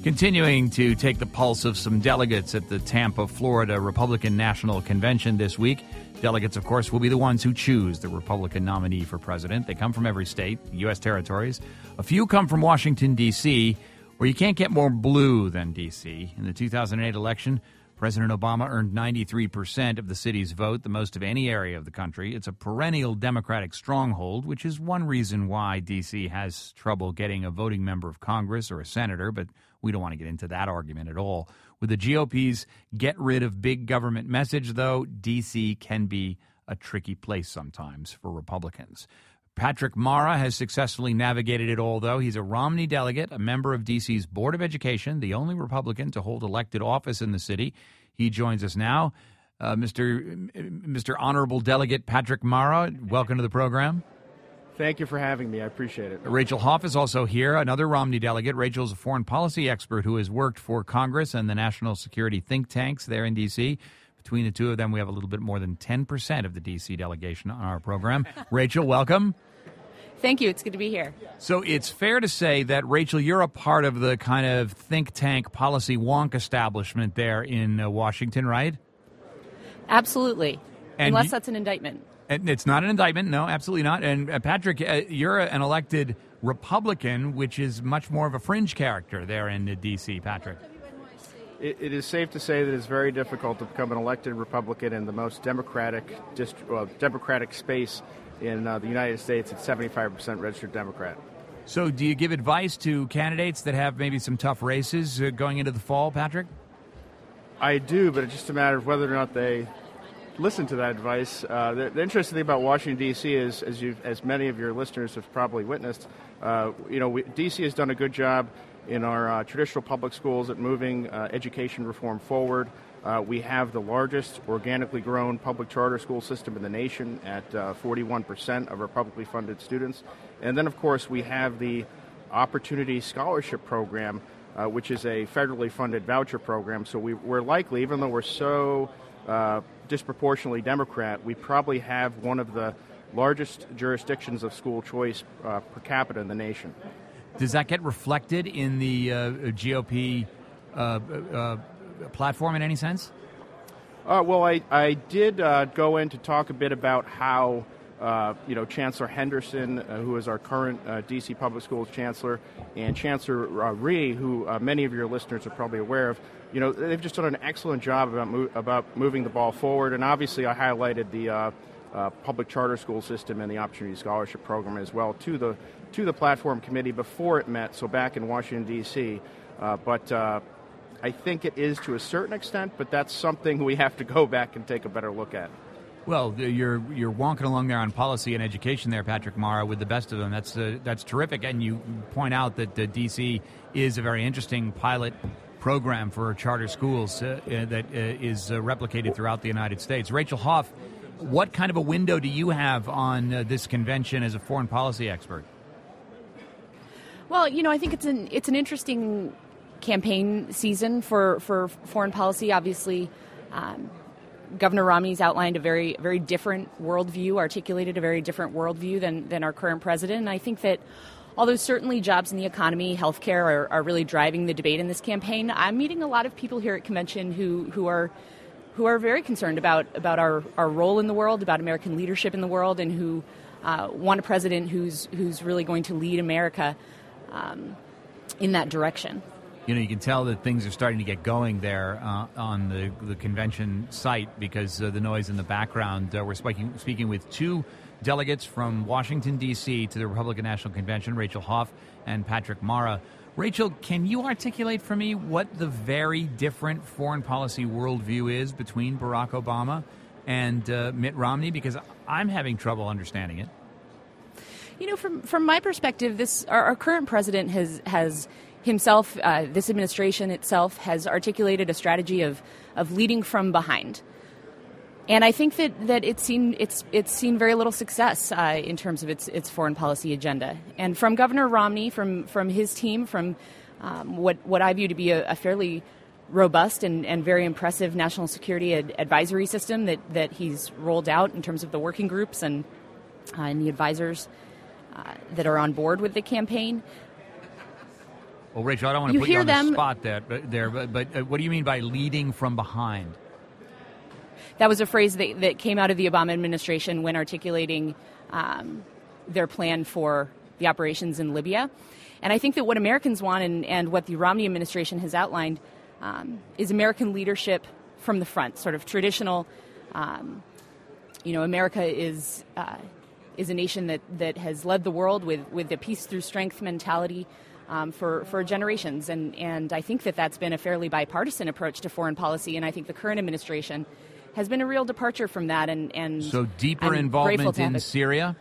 Continuing to take the pulse of some delegates at the Tampa, Florida Republican National Convention this week. Delegates, of course, will be the ones who choose the Republican nominee for president. They come from every state, U.S. territories. A few come from Washington, D.C., where you can't get more blue than D.C. In the 2008 election, President Obama earned 93% of the city's vote, the most of any area of the country. It's a perennial Democratic stronghold, which is one reason why D.C. has trouble getting a voting member of Congress or a senator, but we don't want to get into that argument at all. With the GOP's get rid of big government message, though, D.C. can be a tricky place sometimes for Republicans. Patrick Mara has successfully navigated it all, though. He's a Romney delegate, a member of D.C.'s Board of Education, the only Republican to hold elected office in the city. He joins us now. Mr. Honorable Delegate Patrick Mara, welcome to the program. Thank you for having me. I appreciate it. Rachel Hoff is also here, another Romney delegate. Rachel's a foreign policy expert who has worked for Congress and the national security think tanks there in D.C. Between the two of them, we have a little bit more than 10% of the D.C. delegation on our program. Rachel, welcome. Thank you. It's good to be here. So it's fair to say that, Rachel, you're a part of the kind of think tank policy wonk establishment there in Washington, right? Absolutely. And unless that's an indictment. And it's not an indictment. No, absolutely not. And Patrick, you're an elected Republican, which is much more of a fringe character there in D.C., Patrick. It is safe to say that it's very difficult to become an elected Republican in the most democratic space in the United States. It's 75% registered Democrat. So do you give advice to candidates that have maybe some tough races going into the fall, Patrick? I do, but it's just a matter of whether or not they listen to that advice. The interesting thing about Washington, D.C. is, as many of your listeners have probably witnessed, D.C. has done a good job in our traditional public schools at moving education reform forward. We have the largest organically grown public charter school system in the nation at 41% of our publicly funded students. And then, of course, we have the Opportunity Scholarship Program, which is a federally funded voucher program. So we're likely, even though we're so disproportionately Democrat, we probably have one of the largest jurisdictions of school choice per capita in the nation. Does that get reflected in the GOP platform in any sense? Well, I did go in to talk a bit about how Chancellor Henderson, who is our current D.C. Public Schools Chancellor, and Chancellor Rhee, who many of your listeners are probably aware of, they've just done an excellent job about moving the ball forward. And obviously I highlighted the public charter school system and the Opportunity Scholarship Program as well to the platform committee before it met, so back in Washington, D.C. But I think it is to a certain extent, but that's something we have to go back and take a better look at. Well, you're wonking along there on policy and education there, Patrick Mara, with the best of them. That's terrific. And you point out that D.C. is a very interesting pilot program for charter schools that is replicated throughout the United States. Rachel Hoff, what kind of a window do you have on this convention as a foreign policy expert? Well, I think it's an interesting campaign season for foreign policy. Obviously, Governor Romney's outlined a very, very different worldview, articulated a very different worldview than our current president. And I think that although certainly jobs in the economy, healthcare are really driving the debate in this campaign, I'm meeting a lot of people here at convention who are very concerned about our role in the world, about American leadership in the world, and who want a president who's really going to lead America in that direction. You can tell that things are starting to get going there on the convention site because the noise in the background. We're speaking with two delegates from Washington, D.C. to the Republican National Convention, Rachel Hoff and Patrick Mara. Rachel, can you articulate for me what the very different foreign policy worldview is between Barack Obama and Mitt Romney? Because I'm having trouble understanding it. From my perspective, our current president has himself, this administration itself, has articulated a strategy of leading from behind. And I think that it's seen very little success in terms of its foreign policy agenda. And from Governor Romney, from his team, from what I view to be a fairly robust and very impressive national security advisory system that he's rolled out in terms of the working groups and the advisors that are on board with the campaign. Well, Rachel, I don't want to put you on the spot but what do you mean by leading from behind? That was a phrase that came out of the Obama administration when articulating their plan for the operations in Libya. And I think that what Americans want and what the Romney administration has outlined is American leadership from the front, sort of traditional. America is a nation that has led the world with a peace through strength mentality for generations. And I think that's been a fairly bipartisan approach to foreign policy. And I think the current administration has been a real departure from that. And so deeper involvement in Syria?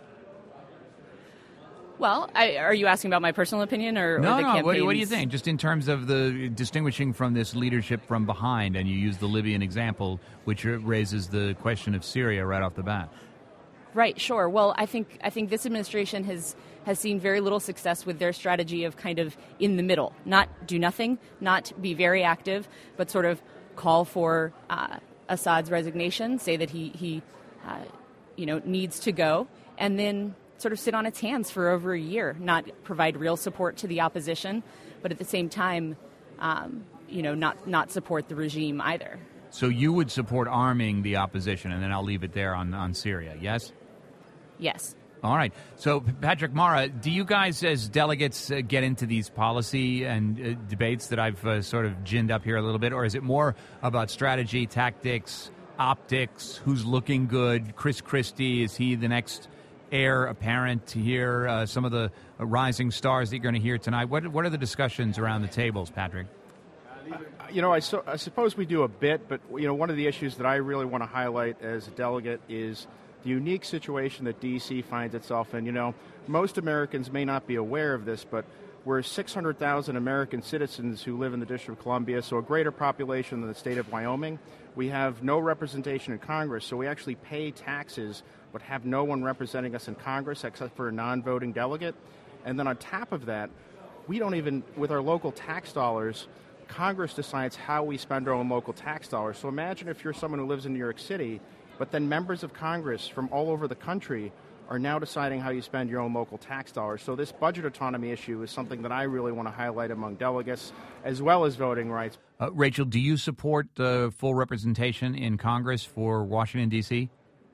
Well, are you asking about my personal opinion or the campaign's? What do you think? Just in terms of the distinguishing from this leadership from behind, and you use the Libyan example, which raises the question of Syria right off the bat. Right, sure. Well, I think this administration has seen very little success with their strategy of kind of in the middle, not do nothing, not be very active, but sort of call for Assad's resignation, say that he needs to go, and then sort of sit on its hands for over a year, not provide real support to the opposition, but at the same time, not support the regime either. So you would support arming the opposition, and then I'll leave it there on Syria, yes? Yes. All right. So, Patrick Mara, do you guys as delegates get into these policy and debates that I've sort of ginned up here a little bit, or is it more about strategy, tactics, optics, who's looking good? Chris Christie, is he the next heir apparent here? Some of the rising stars that you're going to hear tonight. What are the discussions around the tables, Patrick? I suppose we do a bit, but one of the issues that I really want to highlight as a delegate is the unique situation that D.C. finds itself in. Most Americans may not be aware of this, but we're 600,000 American citizens who live in the District of Columbia, so a greater population than the state of Wyoming. We have no representation in Congress, so we actually pay taxes but have no one representing us in Congress except for a non-voting delegate. And then on top of that, we don't even, with our local tax dollars, Congress decides how we spend our own local tax dollars. So imagine if you're someone who lives in New York City, but then members of Congress from all over the country are now deciding how you spend your own local tax dollars. So this budget autonomy issue is something that I really want to highlight among delegates, as well as voting rights. Rachel, do you support full representation in Congress for Washington, D.C.?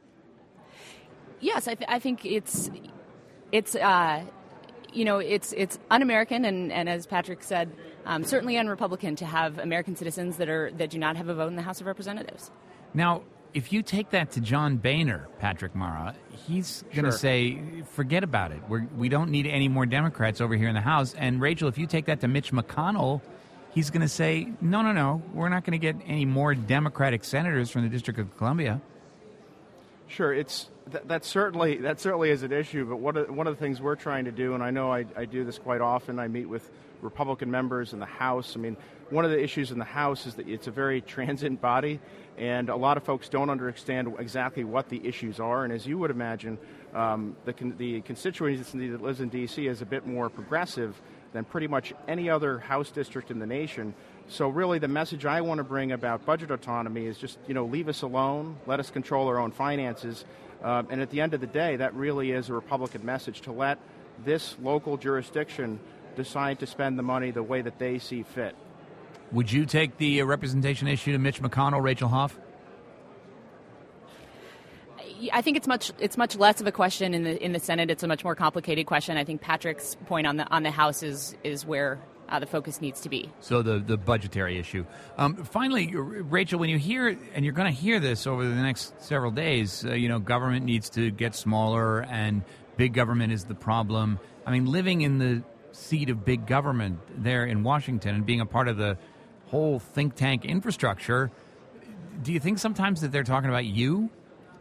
Yes, I think it's un-American and as Patrick said, certainly un-Republican to have American citizens that do not have a vote in the House of Representatives. Now, if you take that to John Boehner, Patrick Mara, he's going to say, forget about it. We don't need any more Democrats over here in the House. And Rachel, if you take that to Mitch McConnell, he's going to say, no, we're not going to get any more Democratic senators from the District of Columbia. Sure, that certainly is an issue, but one of the things we're trying to do, and I know I do this quite often, I meet with Republican members in the House. I mean, one of the issues in the House is that it's a very transient body, and a lot of folks don't understand exactly what the issues are. And as you would imagine, the constituency that lives in D.C. is a bit more progressive than pretty much any other House district in the nation. So really the message I want to bring about budget autonomy is just, leave us alone, let us control our own finances. And at the end of the day, that really is a Republican message, to let this local jurisdiction decide to spend the money the way that they see fit. Would you take the representation issue to Mitch McConnell, Rachel Hoff? I think it's much less of a question in the Senate. It's a much more complicated question. I think Patrick's point on the House is where the focus needs to be. So the budgetary issue. Finally, Rachel, when you hear, and you're going to hear this over the next several days, government needs to get smaller and big government is the problem. I mean, living in the seat of big government there in Washington and being a part of the whole think tank infrastructure, do you think sometimes that they're talking about you?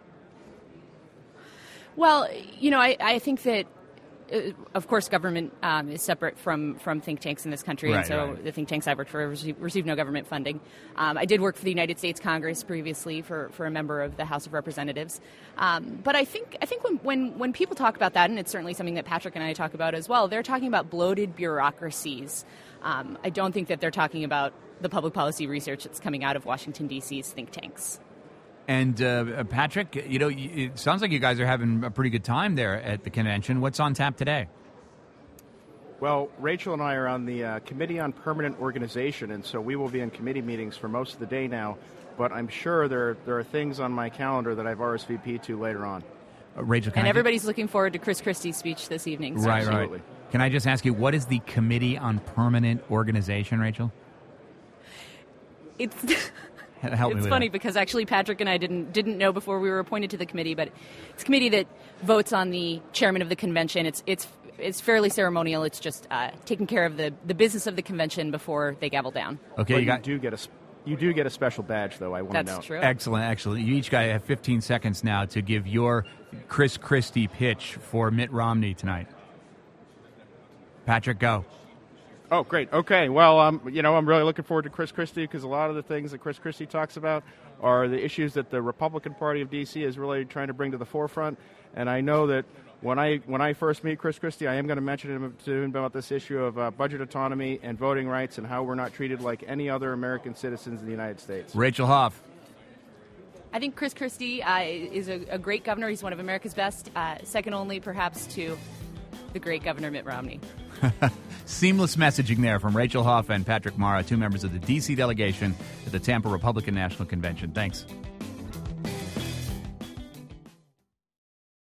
Well, I think that, of course, government is separate from think tanks in this country, right, and so right. The think tanks I worked for receive no government funding. I did work for the United States Congress previously for a member of the House of Representatives. But I think when people talk about that, and it's certainly something that Patrick and I talk about as well, they're talking about bloated bureaucracies. I don't think that they're talking about the public policy research that's coming out of Washington, D.C.'s think tanks. And Patrick, it sounds like you guys are having a pretty good time there at the convention. What's on tap today? Well, Rachel and I are on the Committee on Permanent Organization, and so we will be in committee meetings for most of the day now, but I'm sure there are things on my calendar that I've RSVP'd to later on. Rachel, and everybody's looking forward to Chris Christie's speech this evening. So. Right. Can I just ask you, what is the Committee on Permanent Organization, Rachel? It's it's funny because actually Patrick and I didn't know before we were appointed to the committee, but it's a committee that votes on the chairman of the convention. It's fairly ceremonial. It's just taking care of the business of the convention before they gavel down. Okay, you do get a special badge, though, I want to know. That's true. Excellent. You each guys have 15 seconds now to give your Chris Christie pitch for Mitt Romney tonight. Patrick, go. Oh, great. Okay. Well, I'm really looking forward to Chris Christie because a lot of the things that Chris Christie talks about are the issues that the Republican Party of D.C. is really trying to bring to the forefront. And I know that when I first meet Chris Christie, I am going to mention to him about this issue of budget autonomy and voting rights and how we're not treated like any other American citizens in the United States. Rachel Hoff. I think Chris Christie is a great governor. He's one of America's best, second only perhaps to the great Governor Mitt Romney. Seamless messaging there from Rachel Hoff and Patrick Mara, two members of the D.C. delegation at the Tampa Republican National Convention. Thanks.